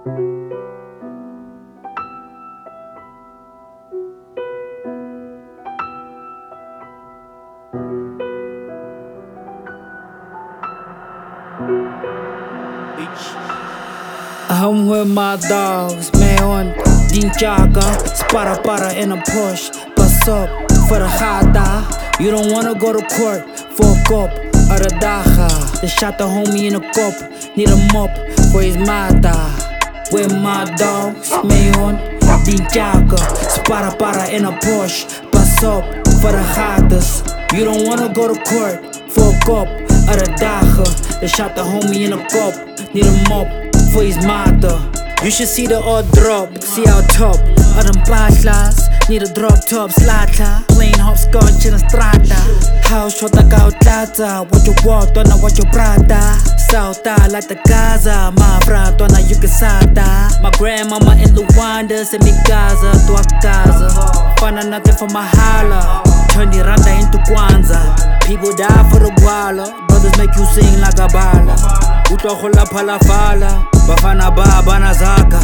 I'm with my dogs, man, din jaga. Para in a push, pass up for the gata. You don't wanna go to court for a kop of the daga. They shot the homie in a kop, need a mop for his mata. With my dogs, man, din jaga. Para in a push, pass up for the gatas. You don't wanna go to court for a kop of the daga. They shot the homie in a kop, need a mop for his mata. You should see the odd drop, see how top of them paslas. Need a drop top slata, plain hopscotch in a strata. House shot like out lata, what you want, don't know what you brata. Sauta like the Gaza, my friend, don't know you can sata. My grandmama in Luanda, send me Gaza to a casa. Find nothing for my hala, turn the randa into Kwanzaa. People die for the guala, brothers make you sing like a bala. Utlohola palafala, bafana baba na zaka.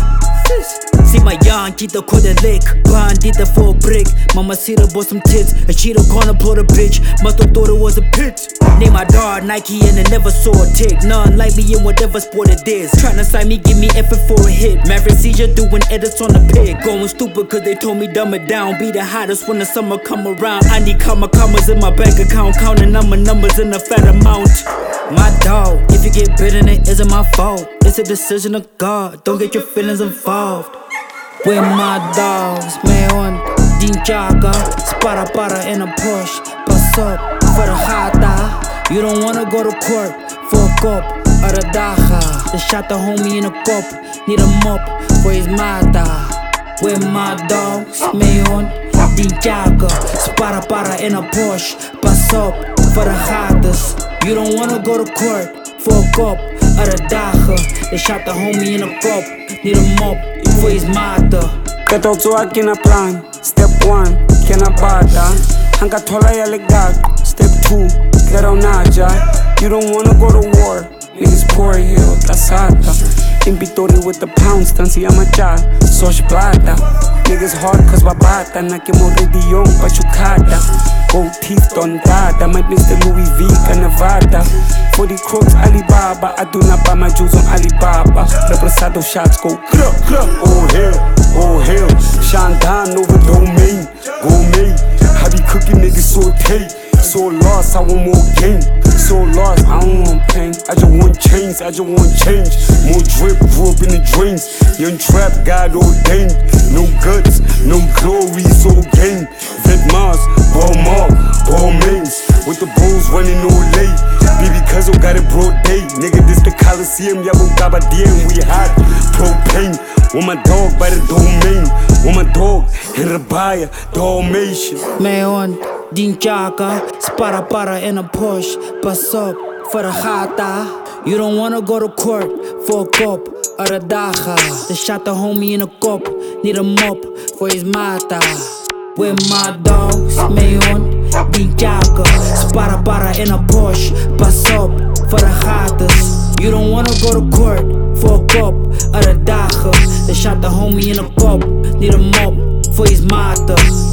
See my young cheetah caught a lick, bandita for a brick. Mama see the bought some tits, and she the gonna blow the bitch. Must've thought it was a pit. Name my dog Nike and I never saw a tick. None like me in whatever sport it is. Tryna sign me, give me effort for a hit. Maverick seizure doing edits on the pig. Going stupid cause they told me dumb it down. Be the hottest when the summer come around. I need commas in my bank account, counting numbers in a fat amount. My dog, if you get bitten, it isn't my fault. It's a decision of God, don't get your feelings involved. With my dogs, man, din jaga. Para in a push, pass up for the gata. You don't wanna go to court for a kop of the daga. They shot the homie in a kop, need a mop for his mata. With my dogs, man, din jaga. Para in a push, pass up for the gatas. You don't wanna go to court for a kop of the daga. They shot the homie in a kop, need a mop for his mata. Katotso akina plan. Step 1, kena bata. Hanka tola ya legado. Step 2, kero naja. You don't wanna go to war. Niggas poor hill, tasata. In Pitori with the pounds, tan si amacha. Sosh plata. Niggas hard cause babata. Na que morridion pa chukata. Gold teeth tontada. Might miss the Louis V, Canavata. For the crooks, Alibaba. I do not buy my jewels on Alibaba. Represado shots go kruk, kruk. Oh hell, Shandan over domain. Gourmet, I be cooking niggas saute. So lost, I want more game. So lost, I don't want pain. I just want chains, I just want change. More drip, grew up in the drains. Young trap, God ordained. No guts, no glory, so gain. Vet Mars, ball mark, ball mains. With the bulls running all late. Baby Cuzzo got it broad day. Nigga, this the Coliseum, Yabo Gabadien, we hot. Propane, with my dog by the domain. With my dog in the buyer, Dalmatian. Man, din jaga. Para in a push, pass up for the gata. You don't wanna go to court for a kop of the daga. They shot the homie in a kop, need a mop for his mata. With my dogs, man, din jaga. Para in a push, pass up for the gatas. You don't wanna go to court for a kop of the daga. They shot the homie in a kop, need a mop for his mata.